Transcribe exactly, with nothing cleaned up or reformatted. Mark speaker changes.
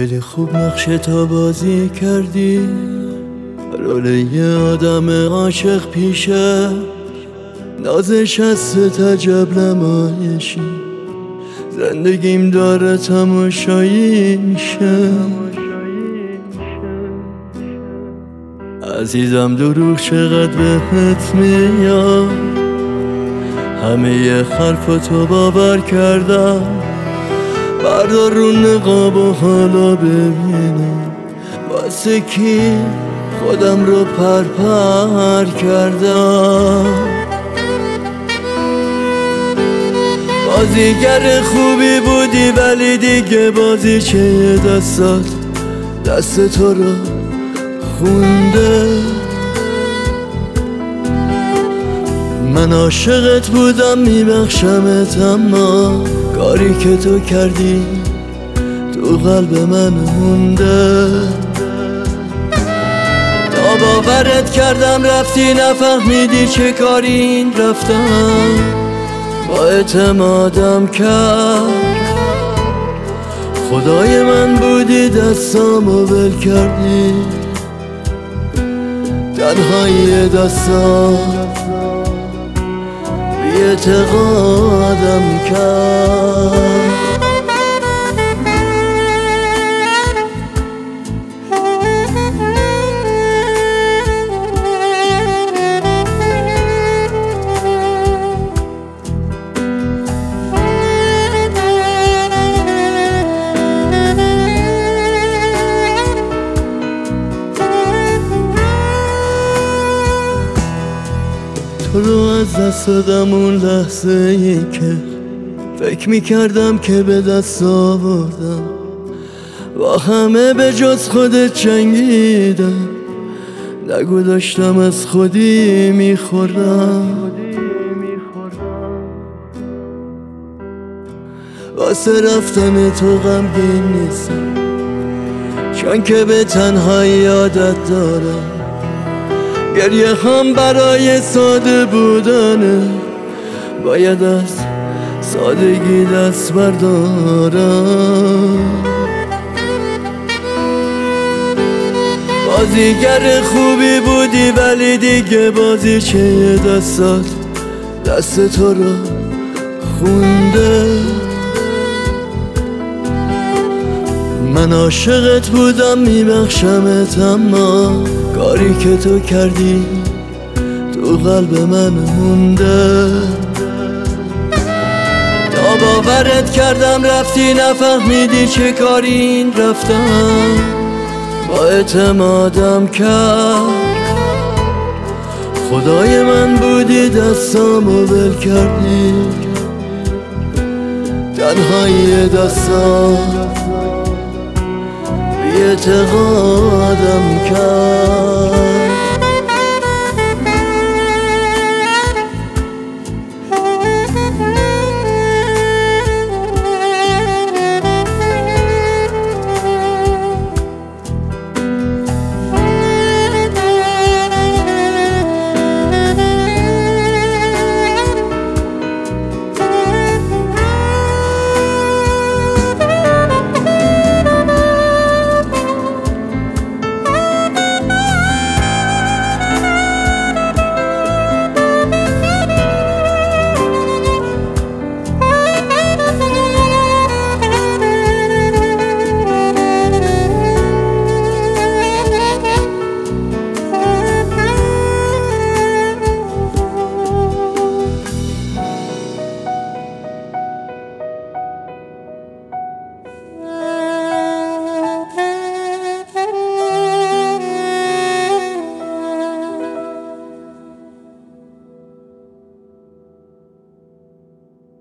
Speaker 1: خیلی خوب نقش تو بازی کردی، رول یه آدم عاشق پیشه، نازش از ستجب نمایشی، زندگیم داره تماشایی میشه. عزیزم دروغ چقدر بهت میاد، همه ی حرفاتو باور کردم، بردار رو نقاب و حالا ببینم واسه کی خودم رو پرپر کردم. بازیگر خوبی بودی ولی دیگه بازی چه دستات دست تو رو خونده. من عاشقت بودم میبخشمت، اما کاری که تو کردی تو قلب من مونده. تا باورت کردم رفتی نفهمیدی چه کاری این رفتم با اعتمادم کرد. خدای من بودی دستامو ول کردی، تنهایی دستام بی اعتقادم کرد. تو رو از دست دادم اون لحظه ای که فکر میکردم که به دست آوردم، با همه به جز خودت جنگیدم، نگو داشتم از خودی میخوردم. واسه رفتن تو غمگین نیستم، چون که به تنهایی عادت دارم، گریه هم برای ساده بودنه، باید از سادگی دست بردارم. بازیگر خوبی بودی ولی دیگه بازی چه دستات دست تو رو خونده. من عاشقت بودم میبخشمت، اما کاری که تو کردی تو قلب من مونده. تا باورت کردم رفتی نفهمیدی چه کاری این رفتم با اعتمادم کرد. خدای من بودی دستامو ول کردی، تنهایی دستام بی اعتقادم کرد.